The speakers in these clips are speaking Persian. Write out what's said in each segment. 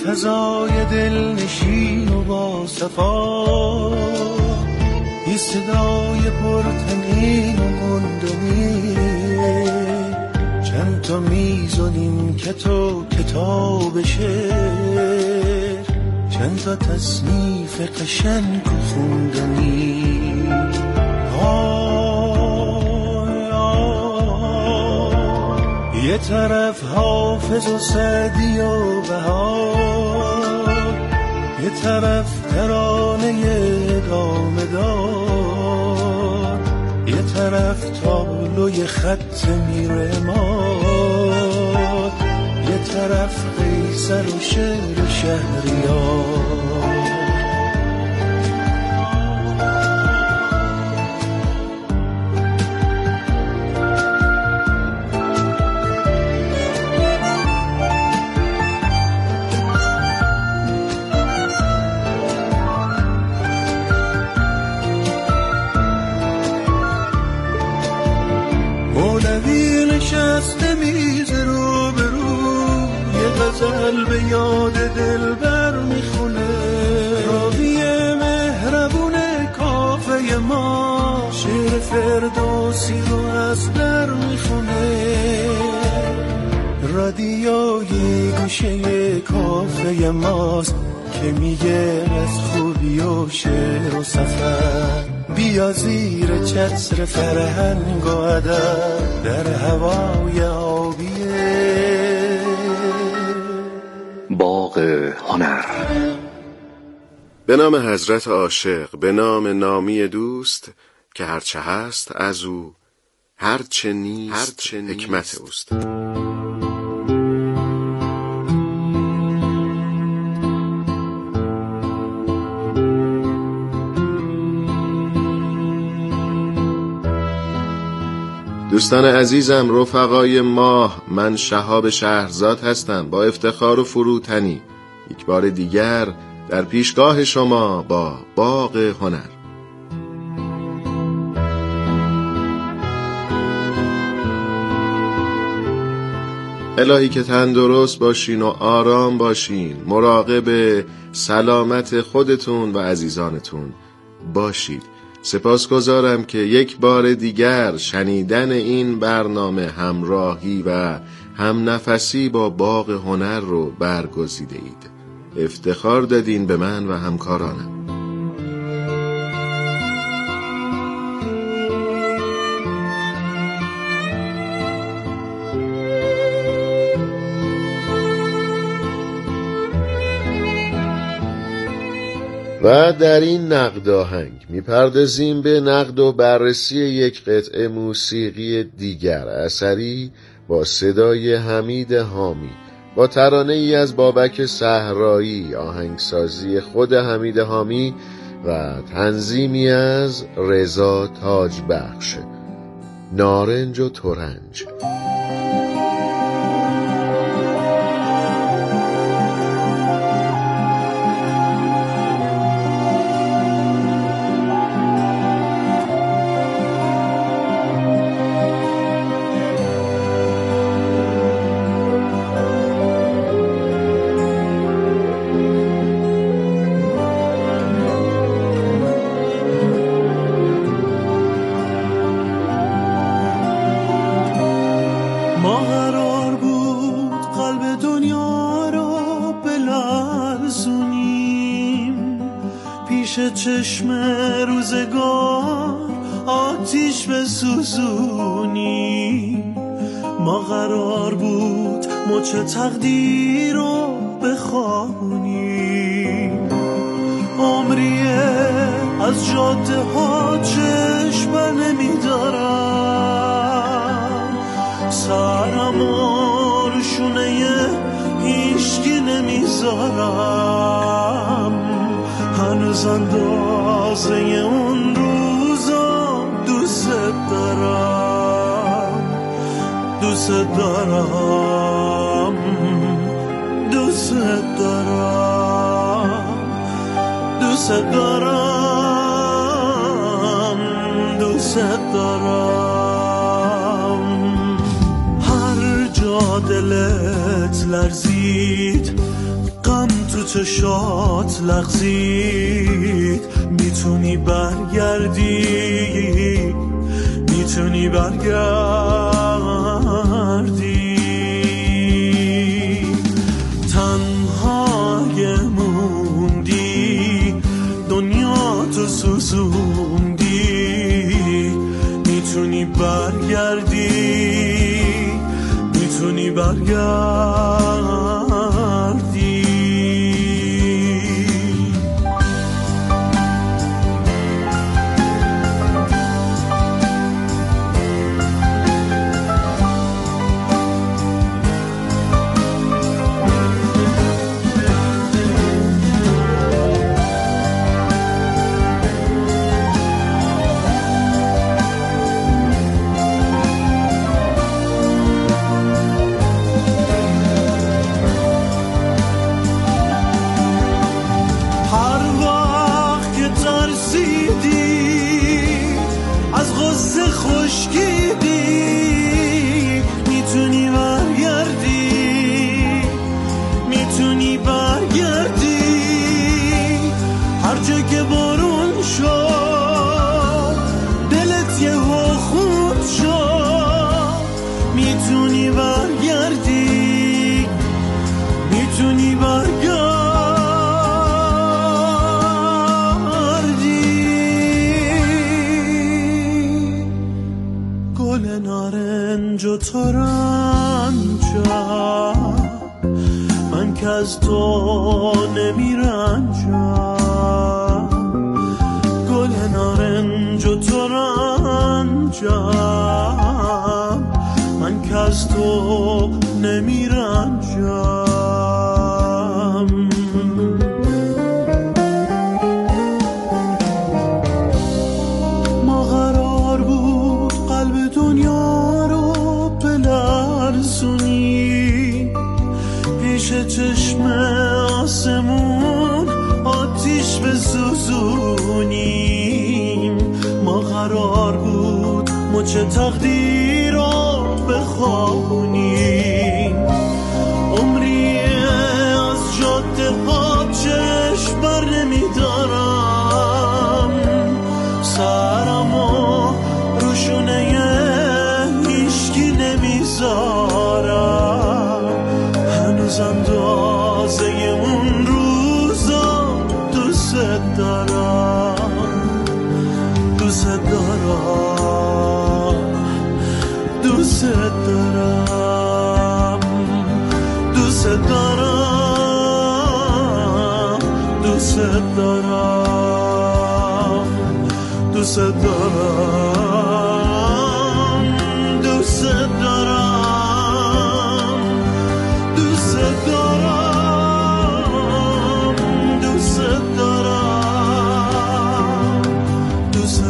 فضای دلنشین و با صفا، یه صدای پرتنین و گندنی، چند تا میز و نیمکت و کتاب شعر، چند تا تصنیف قشنگ و خوندنی. یه طرف حافظ و سعدی و بهار، یه طرف ترانه ادامه دار، یه طرف تابلوی خط میرماد، یه طرف قیصر و شعر شهریار. مولوی نشسته میز رو به رو، یه غزل به یاد دلبر میخونه، راوی مهربون کافه ما شعر فردوسی رو از در میخونه. رادیوی گوشه کافه ماست که میگه از خوبی و شعر و سفر، بیا زیر چتر فرهنگ و ادب در هوای آبیه باغ هنر. به نام حضرت عاشق، به نام نامی دوست که هرچه هست از او، هرچه نیست حکمت اوست. دوستان عزیزم، رفقای ماه، من شهاب شهرزاد هستم با افتخار و فروتنی یک بار دیگر در پیشگاه شما با باغ هنر. الهی که تندرست باشین و آرام باشین، مراقب سلامت خودتون و عزیزانتون باشید. سپاسگزارم که یک بار دیگر شنیدن این برنامه همراهی و همنفسی با باغ هنر رو برگزیده اید. افتخار دادین به من و همکارانم. و در این نقد آهنگ میپردازیم به نقد و بررسی یک قطعه موسیقی دیگر اثری با صدای حمید حامی، با ترانه ای از بابک صحرایی، آهنگسازی خود حمید حامی و تنظیمی از رضا تاجبخش، نارنج و ترنج. ما قرار بود قلب دنیا رو بلرزونیم، پیش چشم روزگار آتیش بسوزونیم. ما قرار بود مچ تقدیر رو بخوانیم، عمریه از جاده ها چشم نمیدارم، سرمو روشونه هیچکی نمیذارم، هنوز اندازه اون روزا دوست دارم، دوست دارم، دوست دارم، دوست دارم، دوست دارم. هر جا دلت لرزید غم تو چشات لغزید، میتونی برگردی، میتونی برگردی. تنهای موندی، دنیا تو سوزوندی، میتونی برگردی، میتونی برگردی. من که از تو نمیرنجم، گل نارنج و ترنجم، من که از تو نمیرنجم. ما قرار بود قلب دنیا رو بلرزونی، پیش چشم آسمون آتیش بسوزونیم. ما قرار بود مچ تقدیر رو بخوابونیم، عمری از جاده ها چشم بر نمیدارم، سرمو روشونه هیچکی نمیذارم، هنوز اندازه اون روزا دوست دارم، دوست دارم، دوست دارم، دوست دارم، دوست دارم، دوست دارم، دوست دارم، دوست دارم، دوست دارم، دوست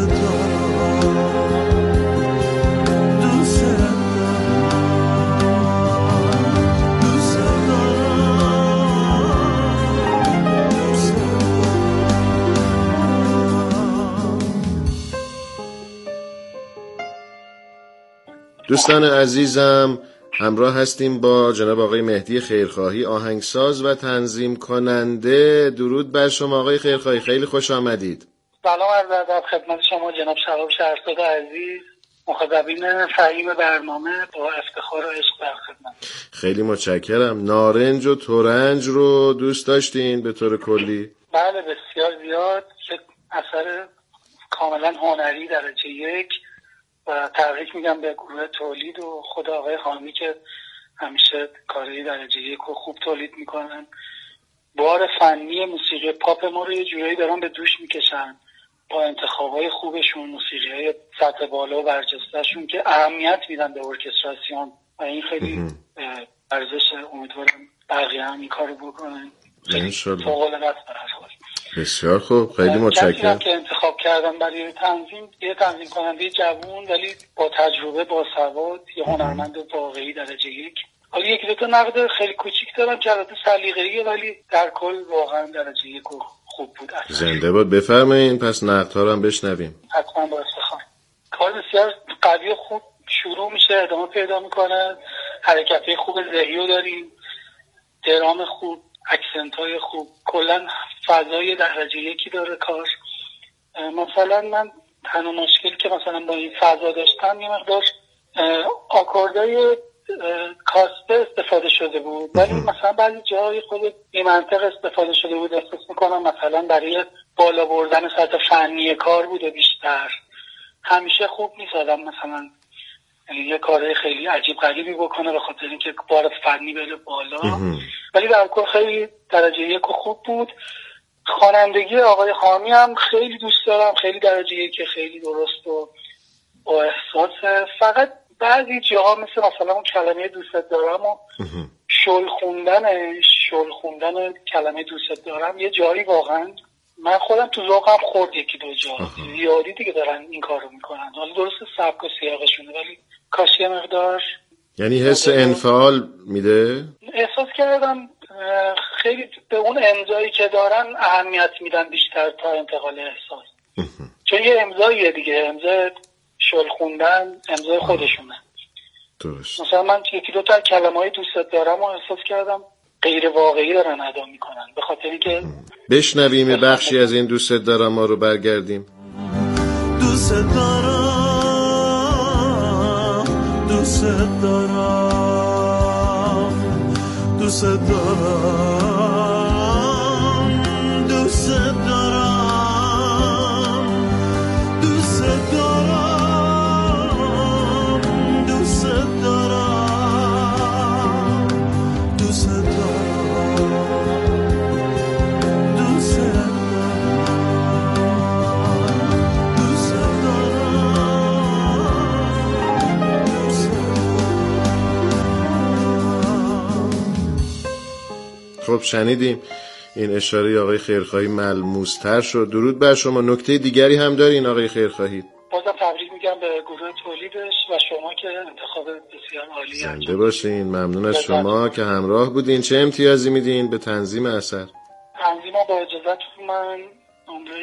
دوستان عزیزم، همراه هستیم با جناب آقای مهدی خیرخواهی، آهنگساز و تنظیم کننده. درود بر شما آقای خیرخواهی، خیلی خوش آمدید. سلام عرض ادب خدمت شما جناب شهاب شهرزاد عزیز، مخاطبین فهیم برنامه، با افتخار و عشق در خدمت. خیلی متشکرم. نارنج و ترنج رو دوست داشتین به طور کلی؟ بله بسیار زیاد، یک اثر کاملا هنری درجه یک و تبریک میگم به گروه تولید و خود آقای حامی که همیشه کاری درجه یک و خوب تولید میکنن. بار فنی موسیقی پاپ ما رو یه جورایی دارن به دوش میکشن با انتخابای خوبشون، موسیقی‌های سطح بالا و برجسته‌شون که اهمیت میدن به ارکستراسیون و این خیلی ارزش. امیدوارم بقیه هم این کارو بکنن. خیلی فوق‌العاده است به هر حال. بسیار خوب، خیلی متشکرم. که انتخاب کردم برای تنظیم، یه تنظیم کننده جوون ولی با تجربه، با سواد، یه هنرمند واقعی درجه یک. حالا یکی دو تا نقد خیلی کوچیک دارم که البته سلیقه‌ایه ولی در کل واقعا درجه یک خوب بود. زنده باد. بفرمایید پس نقدها رو هم بشنویم. حتما با افتخار. کار بسیار قوی و خوب شروع میشه، ادامه پیدا میکنه، حرکت‌های خوب ذهنی رو داریم، درام خوب، اکسنت های خوب، کلا فضای درجه یکی داره کار. مثلا من تنها مشکلی که مثلا با این فضا داشتم یه مقدار آکوردهای کاسته استفاده شده بود، ولی مثلا بعضی جاهای خود بی‌منطق استفاده شده بود. احساس میکنم مثلا برای بالا بردن سطح فنی کار بوده بیشتر. همیشه خوب نیست آدم مثلا یه کار خیلی عجیب غریبی بکنه به خاطر اینکه بار فنی بره بالا، ولی در کل خیلی درجه یک خوب بود. خوانندگی آقای حامی هم خیلی دوست دارم، خیلی درجه یک، خیلی درست و با احساس. فقط بعضی جاها مثلا اون کلمه دوست دارم و شل خوندن کلمه دوست دارم یه جایی واقعا من خودم تو ذوقم خورد، یکی دو جا زیادی دیگه دارن این کارو میکنن. حالا درست سبک و سیاقشونه ولی کاش یه مقدار، یعنی حس انفعال میده. احساس کردم خیلی به اون امضایی که دارن اهمیت میدن بیشتر تا انتقال احساس. چون یه امضاییه دیگه، امضای شل خوندن امضای خودشونه. درست. مثلا من یکی دو تا کلمه‌های دوست دارم و احساس کردم غیر واقعی دارن ادا میکنن، به خاطر اینکه بشنویم بخشی از این دوست دارم ما رو برگردیم. دوست دارم، دوست دارم، دوست دارم، دوست دارم، دوست دارم، دوست دارم، دوست خب شنیدیم این اشاره آقای خیرخواهی ملموس‌تر شد. درود بر شما. نکته دیگری هم دارین آقای خیرخواهی؟ بازم تبریک میگم به گروه تولیدش و شما که انتخاب بسیار عالی انجام زنده باشین. ممنون از شما که همراه بودین. چه امتیازی میدین به تنظیم اثر؟ تنظیم‌ها با اجازهتون من نمره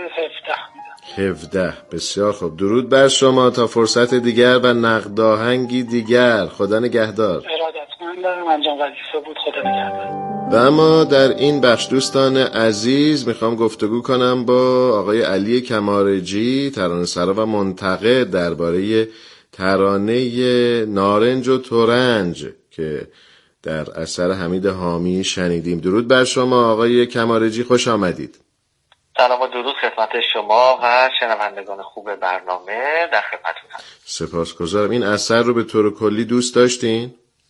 17 میدم. 17. بسیار خوب. درود بر شما تا فرصت دیگر و نقد آهنگی دیگر. خدا نگهدار. ارادتمندم. انجام وظیفه بود. خدا نگهدار. و اما در این بخش دوستان عزیز میخوام گفتگو کنم با آقای علی کمارجی، ترانه‌سرا و منتقد، درباره ترانه نارنج و ترنج که در اثر حمید حامی شنیدیم. درود بر شما آقای کمارجی، خوش آمدید. سلام و درود خدمت شما و شنوندگان خوب برنامه، در خدمتتونم. سپاسگزارم. این اثر رو به طور کلی دوست داشتین؟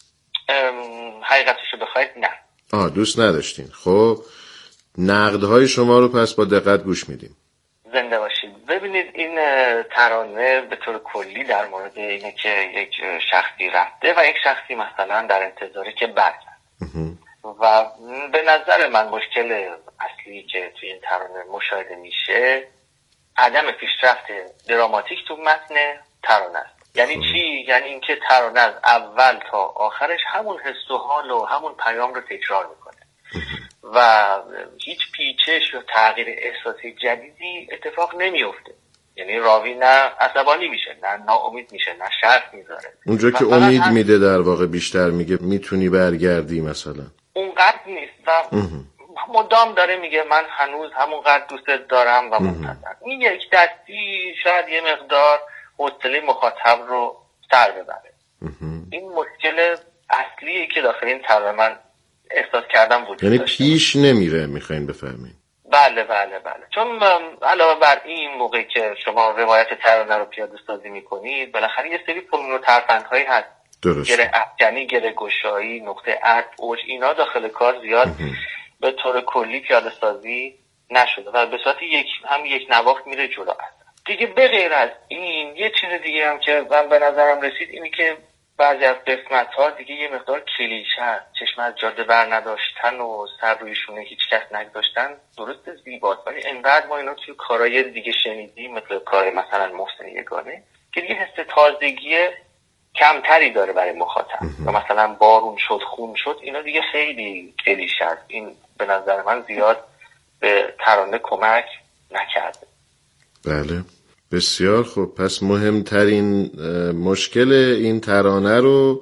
حقیقتشو بخواید نه. دوست نداشتین. خب نقدهای شما رو پس با دقت گوش میدیم. زنده باشید. ببینید این ترانه به طور کلی در مورد اینه که یک شخصی رفته و یک شخصی مثلا در انتظاری که برگرده و به نظر من مشکل اصلی که توی این ترانه مشاهده میشه عدم پیشرفت دراماتیک تو متن ترانه است. یعنی چی؟ یعنی اینکه ترانه از اول تا آخرش همون حس و حال و همون پیام رو تکرار میکنه و هیچ پیچش یا تغییر احساسی جدیدی اتفاق نمیفته. یعنی راوی نه عصبانی میشه، نه ناامید میشه، نه شرط میذاره. اونجا که امید میده در واقع بیشتر میگه میتونی برگردی مثلا. اونقدر نیست و مدام داره میگه من هنوز همونقدر دوستت دارم و منتظر. این یک دستی شاید یه مقدار حوصله مخاطب رو سر ببره. این مشکل اصلیه که داخل این ترانه من احساس کردم وجود یعنی داشته. پیش نمیره میخواین بفرمایید؟ بله. چون علاوه بر این موقعی که شما روایت ترانه رو پیاده سازی میکنید بالاخره یه سری پلون و ترفندهایی هست. درست. گره افکنی، گره گشایی، نقطه عطف، اوج، اینا داخل کار زیاد به طور کلی پیاده سازی نشده و به صورت یک نواخت میره جلو. دیگه به غیر از این یه چیز دیگه هم که من به نظرم رسید اینی که بعضی از قسمت‌ها دیگه یه مقدار کلیشه است. چشم از جاده بر نداشتن و سر روی شونه هیچ کس نگذاشتن درست زیباست، ولی انقدر ما اینا توی کارهای دیگه شنیدیم مثل کار مثلا محسن یگانه که دیگه حس تازگی کمتری داره برای مخاطب و مثلا بارون شد خون شد اینا دیگه خیلی کلیشه است. این به نظر من زیاد به ترانه کمک نکرده. بله بسیار خوب. پس مهمترین مشکل این ترانه رو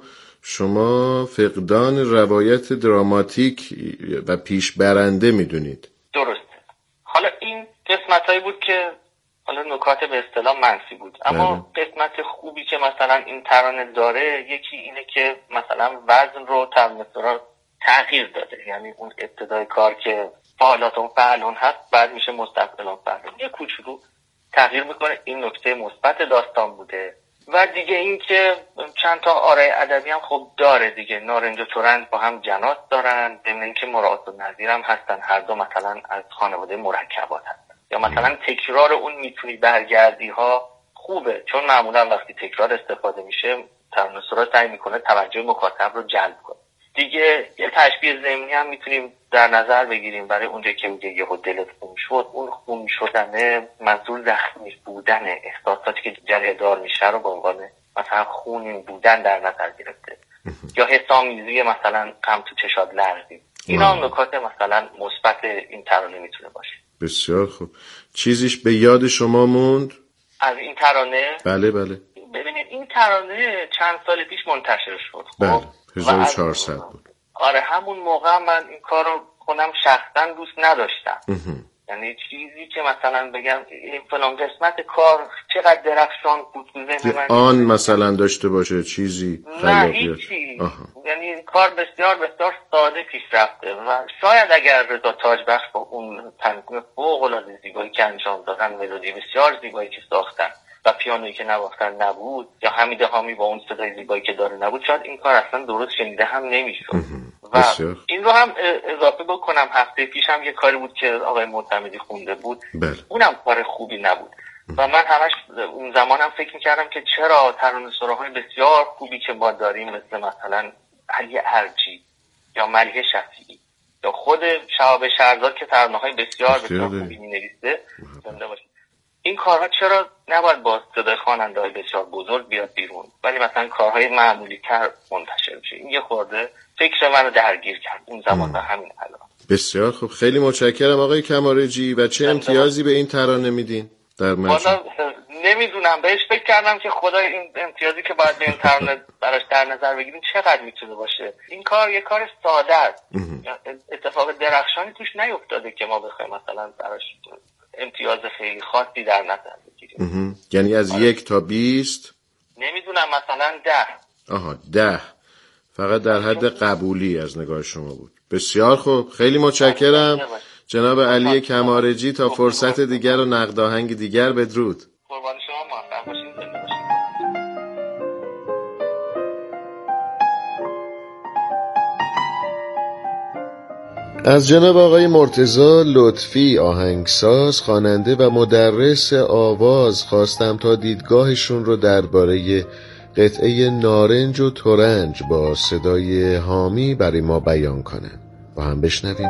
شما فقدان روایت دراماتیک و پیش برنده میدونید. درسته. حالا این قسمتایی بود که حالا نکات به اصطلاح منفی بود، اما قسمت خوبی که مثلا این ترانه داره یکی اینه که مثلا وزن رو ترانه‌سرا تغییر داده. یعنی اون ابتدای کار که فعالاتون فعلون هست بعد میشه مستقبلون فعلون، یه کوچولو تغییر میکنه. این نکته مثبت داستان بوده. و دیگه این که چند تا آرای ادبی هم خب داره دیگه. نارنج و ترنج با هم جناس دارن، ضمن اینکه مراد و نظیر هم هستن، هر دو مثلا از خانواده مرکبات هستن. یا مثلا تکرار اون میتونی برگردی ها خوبه، چون معمولا وقتی تکرار استفاده میشه ترانه‌سرا سعی میکنه توجه مخاطب رو جلب کنه. دیگه یه تشبیه ضمنی هم میتونیم در نظر بگیریم برای اونجا که میگه یهو دلت خون شد. اون خون شدنه منظور زخمی بودن، احساساتی که جریدار میشه رو به عنوان مثلا خونین بودن در نظر گرفته. یا حسامیزی مثلا غم تو چشات لرزید. اینا هم نکات مثلا مثبت این ترانه میتونه باشه. بسیار خوب. چیزیش به یاد شما موند از این ترانه؟ بله. ببینید این ترانه چند سال پیش منتشر شد. بله 1400 بود. آره همون موقع من این کار رو خودم شخصا دوست نداشتم. یعنی چیزی که مثلا بگم فلان قسمت کار چقدر درخشان بود تو ذهن من، آن مثلا داشته باشه چیزی نه هیچی. یعنی کار بسیار بسیار ساده پیش رفته و شاید اگر رضا تاجبخش با اون تنظیم فوق‌العاده زیبایی که انجام دادن، ملودی بسیار زیبایی که ساختن و پیانویی که نواختن نبود، یا حمید حامی با اون صدای زیبایی که داره نبود، شاید این کار اصلا درست شنیده هم نمیشد. و این رو هم اضافه بکنم هفته پیش هم یه کاری بود که آقای معتمدی خونده بود. اونم کار خوبی نبود و من همش اون زمانم فکر میکردم که چرا ترانه‌سراهای بسیار خوبی که ما داریم مثل مثلا علی ارجی یا ملیحه شفیعی یا خود شهاب شهرزاد که ترانه‌های بسیار خوبی می‌نویسه زنده باشه، این کارها چرا نباید با صدای خواننده‌های بسیار بزرگ بیاد بیرون ولی مثلا کارهای معمولی تر منتشر بشه؟ این یه خورده فکر منو درگیر کرد اون زمان و همین الان. بسیار خوب، خیلی متشکرم آقای کمارجی. و چه امتیازی به این ترانه میدین در مجموع؟ نمیدونم، بهش فکر کردم که خدای این امتیازی که باید به این ترانه براش در نظر بگیریم چقدر میتونه باشه. این کار یه کار ساده است، اتفاق درخشانی توش نیفتاده که ما بخوایم مثلا براش امتیاز خیلی خاصی در نظر بگیریم. یعنی از 1 تا 20 نمیدونم مثلا 10 فقط در حد قبولی از نگاه شما بود. بسیار خوب، خیلی متشکرم جناب علی کمارجی. تا فرصت دیگر و نقد آهنگ دیگر، بدرود. قربان شما، موفق باشید. از جناب آقای مرتضی لطفی آهنگساز، خواننده و مدرس آواز خواستم تا دیدگاهشون رو درباره قطعه نارنج و ترنج با صدای حامی برای ما بیان کنن. با هم بشنویم.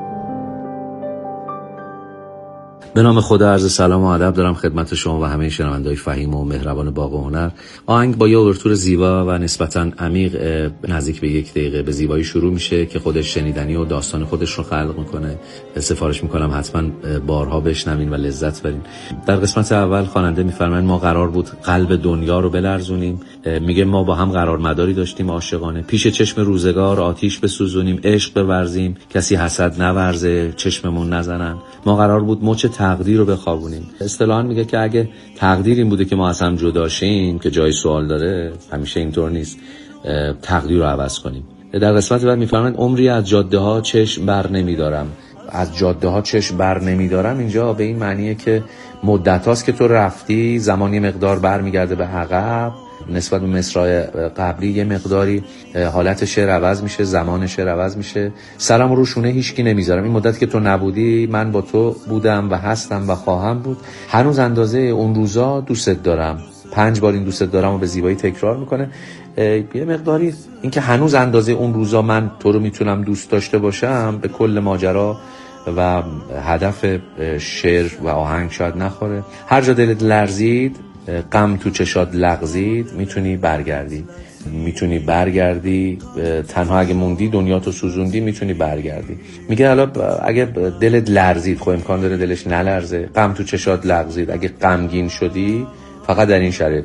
به نام خدا عرض سلام و ادب دارم خدمت شما و همه شنونده‌های فهیم و مهربان باغ و هنر. آهنگ با یه اوورتور زیبا و نسبتاً عمیق نزدیک به 1 دقیقه به زیبایی شروع میشه که خودش شنیدنی و داستان خودش رو خلق میکنه. سفارش میکنم حتما بارها بشنوین و لذت برین. در قسمت اول خواننده میفرماید ما قرار بود قلب دنیا رو بلرزونیم. میگه ما با هم قرار مداری داشتیم عاشقانه، پیش چشم روزگار آتیش بسوزونیم، عشق بورزیم، کسی حسد نورزه، چشممون نزنن. ما قرار بود مچ تقدیر رو بخوابونیم. اصطلاحاً میگه که اگه تقدیر این بوده که ما از هم جدا شیم، که جای سوال داره، همیشه اینطور نیست، تقدیر رو عوض کنیم. در قسمت بعد میفرماید عمری از جاده ها چشم بر نمیدارم. از جاده ها چشم بر نمیدارم اینجا به این معنیه که مدت هاست که تو رفتی، زمانی مقدار برمیگرده به عقب. نسبت به مصرع قبلی یه مقداری حالت شعر عوض میشه، زمان شعر عوض میشه. سرم رو شونه هیچکی نمیذارم، این مدت که تو نبودی من با تو بودم و هستم و خواهم بود. هنوز اندازه اون روزا دوستت دارم. 5 بار این دوستت دارم رو به زیبایی تکرار میکنه. یه مقداری این که هنوز اندازه اون روزا من تو رو میتونم دوست داشته باشم به کل ماجرا و هدف شعر و آهنگ شاید نخوره. هر جا دلت لرزید، غم تو چشات لغزید، میتونی برگردی تنها اگه موندی دنیا تو سوزوندی میتونی برگردی. میگه حالا اگه دلت لرزید، خب امکان داره دلش نلرزه. غم تو چشات لغزید، اگه غمگین شدی فقط در این شرایط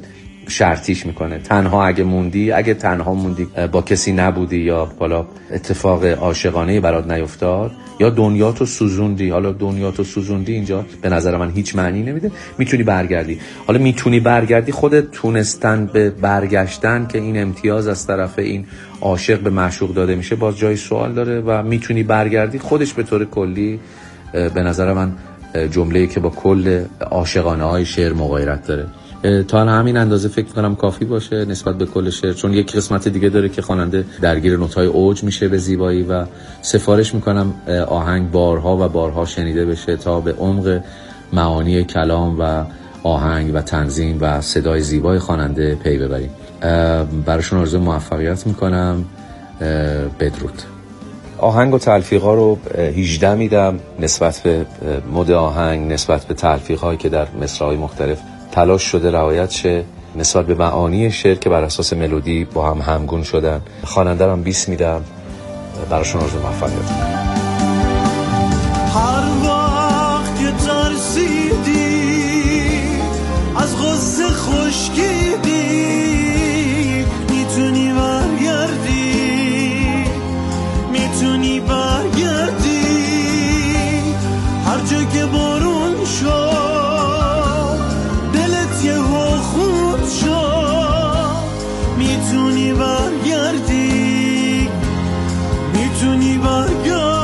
شرطیش میکنه. تنها اگه موندی، اگه تنها موندی با کسی نبودی یا بالا اتفاق عاشقانه برات نیفتاد یا دنیاتو سوزوندی، حالا دنیاتو سوزوندی اینجا به نظر من هیچ معنی نمیده، میتونی برگردی. حالا میتونی برگردی، خودت تونستن به برگشتن که این امتیاز از طرف این عاشق به معشوق داده میشه باز جای سوال داره و میتونی برگردی خودش به طور کلی به نظر من جمله‌ای که با کل عاشقانه های شعر مغایرت داره. تا همین اندازه فکر می‌کنم کافی باشه نسبت به کل شعر، چون یک قسمت دیگه داره که خواننده درگیر نوت‌های اوج میشه به زیبایی و سفارش می‌کنم آهنگ بارها و بارها شنیده بشه تا به عمق معانی کلام و آهنگ و تنظیم و صدای زیبای خواننده پی ببریم. براشون آرزوی موفقیت می‌کنم. بدرود. آهنگ و تلفیق‌ها رو 18 میدم نسبت به مد آهنگ، نسبت به تلفیق‌هایی که در مصرع‌های مختلف تلاش شده رعایت شه، نسبت به معانی شعر که بر اساس ملودی با هم همگون شدن. خواننده رو 20 میدم. براشون آرزوی موفقیت. هر وقت که ترسیدی از غصه خشکیدی، میتونی برگردی، میتونی برگردی. هر جا که بارون شد دلت یه خود شد، میتونی برگردی، میتونی برگردی.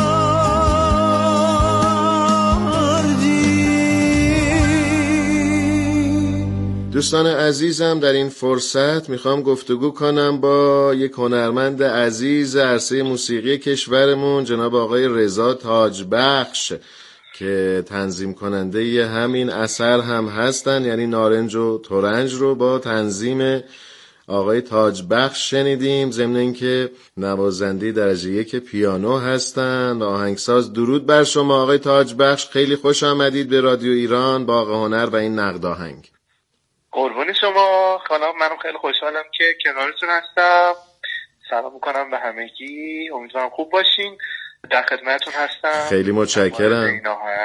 دوستان عزیزم، در این فرصت میخوام گفتگو کنم با یک هنرمند عزیز عرصه موسیقی کشورمون، جناب آقای رضا تاجبخش که تنظیم کننده همین اثر هم هستن، یعنی نارنج و ترنج رو با تنظیم آقای تاجبخش شنیدیم، ضمن اینکه نوازنده درجه 1 پیانو هستن و آهنگساز. درود بر شما آقای تاجبخش، خیلی خوش آمدید به رادیو ایران، باغ هنر و این نقد آهنگ. قربون شما خانم، منم خیلی خوشحالم که کنارتون هستم. سلام میکنم به همگی، امیدوارم خوب باشین. در خدمتتون هستم. خیلی متشکرم،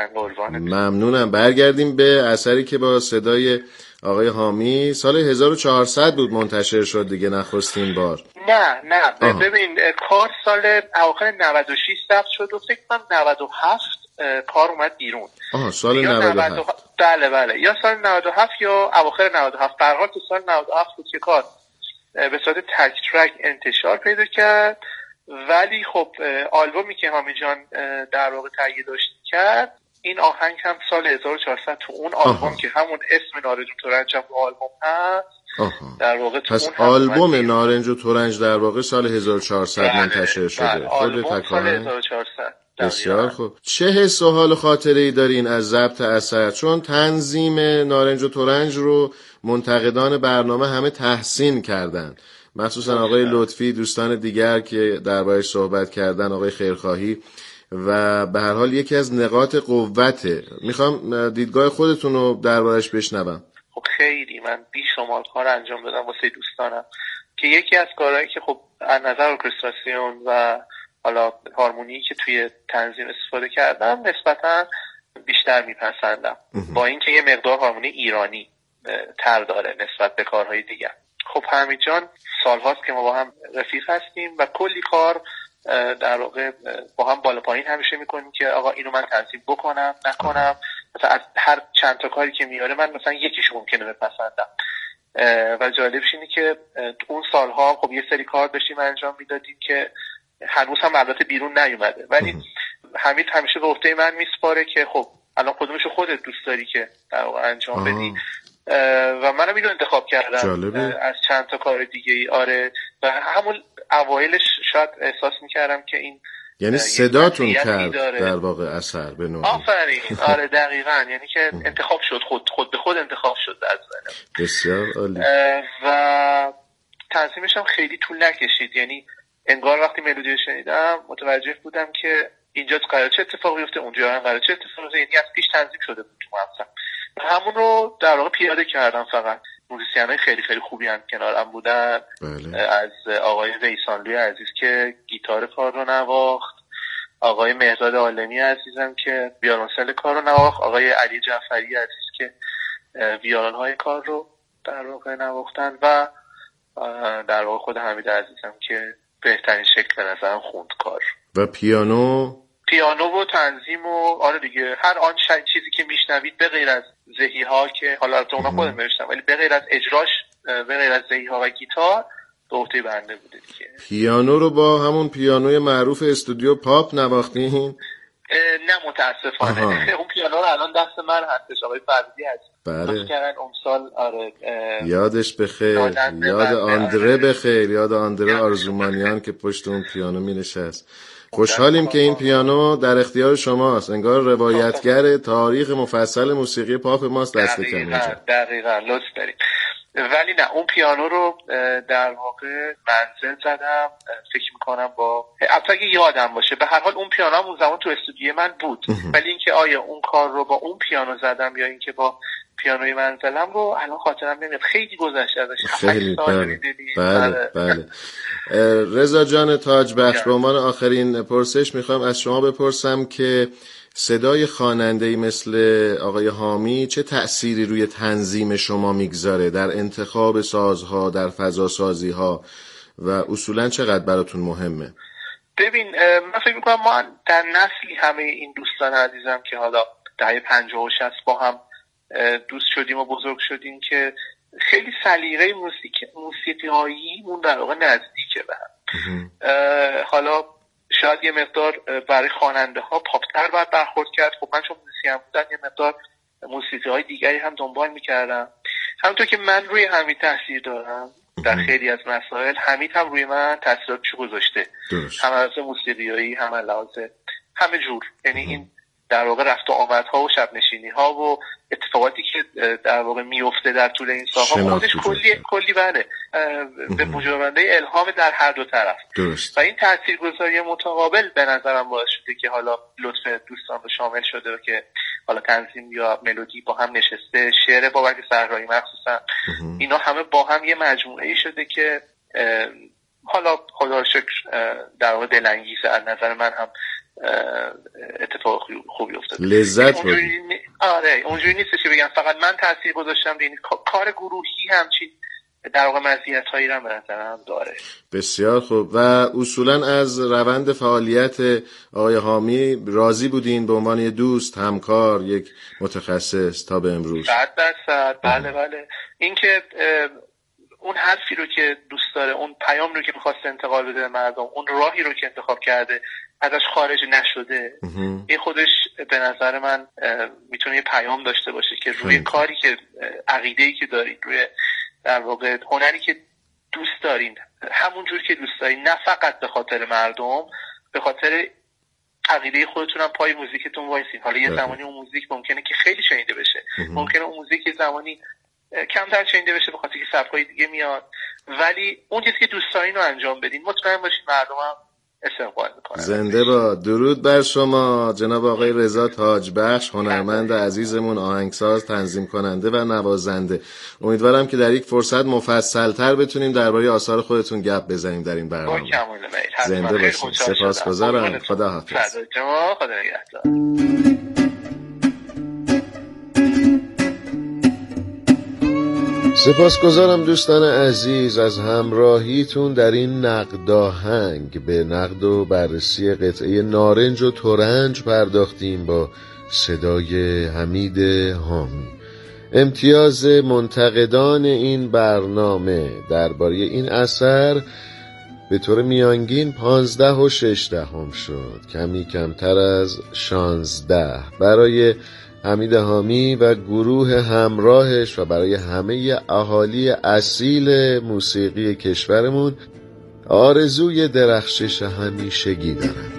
ممنونم. برگردیم به اثری که با صدای آقای حامی سال 1400 بود منتشر شد دیگه، نخستین بار. نه ببین کار سال اواخر 96 ثبت شد و فکر کنم 97 کار اومد بیرون. سال 97. بله یا سال 97 یا اواخر 97. به هر حال تو سال 97 بود که کار به صورت تک ترک انتشار پیدا کرد. ولی خب آلبومی که حامی جان در واقع تهیه داشت کرد، این آهنگ هم سال 1400 تو اون آلبوم که همون اسم نارنج و ترنج هم تو آلبوم هست در واقع تو پس اون آلبوم نارنج و ترنج در واقع سال 1400 منتشر شده. خود سال 1400. بسیار خوب. چه حس و حال و خاطره‌ای دارین از ضبط اثر؟ چون تنظیم نارنج و ترنج رو منتقدان برنامه همه تحسین کردن، مخصوصا آقای لطفی، دوستان دیگر که دربارش صحبت کردن، آقای خیرخواهی، و به هر حال یکی از نقاط قوته. میخوام دیدگاه خودتون رو دربارش بشنوم. خب خیلی من بیشمار کار انجام دادم واسه دوستانم که یکی از کارهایی که خب از نظر ارکستراسیون و حالا هارمونی که توی تنظیم استفاده کردم نسبتاً بیشتر میپسندم، با اینکه یه مقدار هارمونی ایرانی تر داره نسبت به کارهای دیگر. خب حمید جان سالهاست که ما با هم رفیق هستیم و کلی کار در واقع با هم بالا پایین همیشه میکنیم که آقا اینو من تنظیم بکنم نکنم. مثلا از هر چند تا کاری که میاره من مثلا یکیش ممکنه بپسندم. و جالبش اینه که اون سالها خب یه سری کار داشتیم انجام میدادیم که هنوز هم البته بیرون نیومده، ولی حمید همیشه به عهده من میسپاره که خب الان کدومشو خودت دوست داری که در واقع انجام بدی. و منم اینو انتخاب کردم از چند تا کار دیگه ای. آره، و همون اوایلش شاید احساس میکردم که این یعنی صداتون کرد در واقع اثر به نوعی. آفرین. آره دقیقاً، یعنی که انتخاب شد، خود به خود انتخاب شد از ذهنم. بسیار عالی. و تنظیمش هم خیلی طول نکشید، یعنی انگار وقتی ملودی رو شنیدم متوجه بودم که اینجا قراره چه اتفاقی بیفته، اونجا هم قراره چه اتفاقی بیفته، یعنی از پیش تنظیم شده بود تو مغزم. همون رو در واقع پیاده کردم. فقط موزیسین‌های خیلی خیلی خوبی هم کنارم بودن. بله. از آقای ویسانلوی عزیز که گیتار کار رو نواخت، آقای مهرداد عالمی عزیزم که ویولنسل کار رو نواخت، آقای علی جعفری عزیز که ویولن‌های کار رو در واقع نواختن و در واقع خود حمید عزیزم که بهترین شکل به نظرم خوند کار. و پیانو و تنظیم و آره دیگه هر آن چیزی که میشنوید به غیر از ضحی‌ها که حالا از اونها خودم نوشتم، ولی به غیر از اجراش، به غیر از ضحی‌ها و گیتار به عهده بنده بوده دیگه. پیانو رو با همون پیانوی معروف استودیو پاپ نواختین؟ نه متاسفانه. اون پیانو رو الان دست من هستش، آقای فرزی هست. بله. کردن اون سال. آره. یادش بخیر، یاد آندره بخیر، یاد آندره آرزومانیان که پشت اون پیانو می نشست. خوشحالیم که این پیانو در اختیار شماست. انگار روایتگر تاریخ مفصل موسیقی پاپ ماست دست کم اینجا. دقیقاً لطف دارید. ولی نه اون پیانو رو در واقع منزل زدم، فکر میکنم با البته یادم باشه، به هر حال اون پیانو هم اون زمان تو استودیو من بود. ولی اینکه آیا اون کار رو با اون پیانو زدم یا اینکه با پیانوی منزلم رو الان خاطرم نمیاد، خیلی گذشته ازش. خیلی بله. رضا جان تاجبخش، به عنوان آخرین پرسش میخوام از شما بپرسم که صدای خواننده‌ای مثل آقای حامی چه تأثیری روی تنظیم شما میگذاره در انتخاب سازها، در فضاسازی‌ها و اصولاً چقدر براتون مهمه؟ ببین من فکر میکنم ما در نسلی همه این دوستان عزیزم که حالا دهه 50 و 60 با هم دوست شدیم و بزرگ شدیم که خیلی سلیقه موسیقیایی مون در واقع نزدیکه به هم. حالا شاید یه مقدار برای خواننده ها پاپتر باید برخورد کرد. خب من چون موسیقیم بودم یه مقدار موسیقی های دیگری هم دنبال میکردم. همونطور که من روی حمید تاثیر دارم در خیلی از مسائل، حمید هم روی من تاثیراتشو گذاشته، هم از موسیقیایی هم از لحاظ همه جور. یعنی این در واقع رفت و آمدها و شب نشینی ها و اتفاقاتی که در واقع میفته در طول این سالها خودش کلی بله به موجبنده الهام در هر دو طرف. درست. و این تاثیرگذاری متقابل به نظرم باعث شده که حالا لطف دوستان رو شامل شده و که حالا تنظیم یا ملودی با هم نشسته، شعر بابک صحرایی مخصوصا، اینا همه با هم یه مجموعه‌ای شده که حالا خدا رو شکر در واقع دلانگیزه. از نظر من هم اتفاق خوبی افتاد. لذت بود. آره اونجوری نیستش که بگم فقط من تاثیر گذاشتم، یعنی کار گروهی همچین در واقع مزیت‌هایی رو به نظرم داره. بسیار خوب. و اصولا از روند فعالیت آقای حامی راضی بودین به عنوان یک دوست، همکار، یک متخصص تا به امروز؟ 100%. بله. این که اون حرفی رو که دوست داره، اون پیام رو که می‌خواسته انتقال بده به مردم، اون راهی رو که انتخاب کرده ازش خارج نشده، این خودش به نظر من میتونه یه پیام داشته باشه که روی کاری که عقیده‌ای که دارید، روی در واقع هنری که دوست دارین، همون جور که دوست دارین، نه فقط به خاطر مردم، به خاطر عقیده خودتون هم پای موزیکتون وایسین. حالا یه زمانی اون موزیک ممکنه که خیلی شنیده بشه، ممکنه اون موزیک یه زمانی کمتر شنیده بشه به خاطر که سبکای دیگه میاد، ولی اون چیزی که دوست دارین رو انجام بدین، مطمئن باشین مردم هم استقبال میکنن. زنده با. درود بر شما جناب آقای رضا تاجبخش، هنرمند عزیزمون، آهنگساز، تنظیم کننده و نوازنده. امیدوارم که در یک فرصت مفصل‌تر بتونیم درباره آثار خودتون گپ بزنیم در این برنامه. با کمال میل. زنده باشید. سپاسگزارم. خدا حافظ. خدا نگهدار. سپاسگزارم دوستان عزیز از همراهیتون در این نقداهنگ. به نقد و بررسی قطعه نارنج و ترنج پرداختیم با صدای حمید حامی. امتیاز منتقدان این برنامه درباره این اثر به طور میانگین 15.6 شد، کمی کمتر از 16 برای حمید حامی و گروه همراهش و برای همه اهالی اصیل موسیقی کشورمون. آرزوی درخشش همیشگی دارم.